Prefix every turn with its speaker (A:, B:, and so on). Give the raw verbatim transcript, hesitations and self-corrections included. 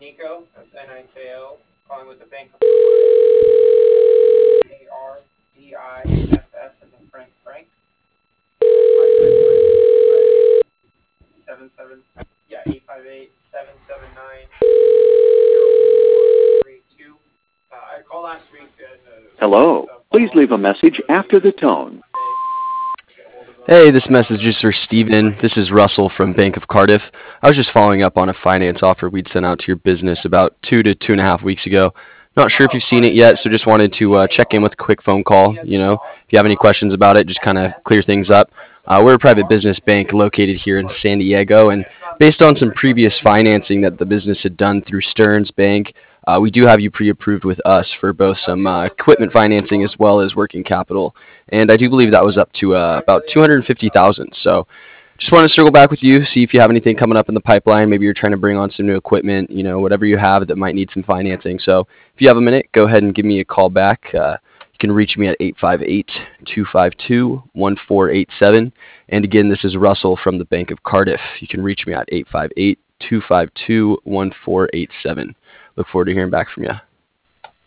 A: Nico, that's N I K O, calling with the Bank of A R D I F F and then Frank Frank. Seven seven yeah eight five eight seven seven nine zero four three two. Uh, I called last week and uh,
B: Hello. Please leave a message after the tone.
C: Hey, this message is for Steven. This is Russell from Bank of Cardiff. I was just following up on a finance offer we'd sent out to your business about two to two and a half weeks ago. Not sure if you've seen it yet, so just wanted to uh, check in with a quick phone call. You know, if you have any questions about it, just kind of clear things up. Uh, we're a private business bank located here in San Diego, and based on some previous financing that the business had done through Stearns Bank, uh, we do have you pre-approved with us for both some uh, equipment financing as well as working capital. And I do believe that was up to uh, about two hundred fifty thousand dollars. So just want to circle back with you, see if you have anything coming up in the pipeline. Maybe you're trying to bring on some new equipment, you know, whatever you have that might need some financing. So if you have a minute, go ahead and give me a call back. Uh, you can reach me at eight five eight, two five two, one four eight seven. And again, this is Russell from the Bank of Cardiff. You can reach me at eight five eight, two five two, one four eight seven. Look forward to hearing back from you.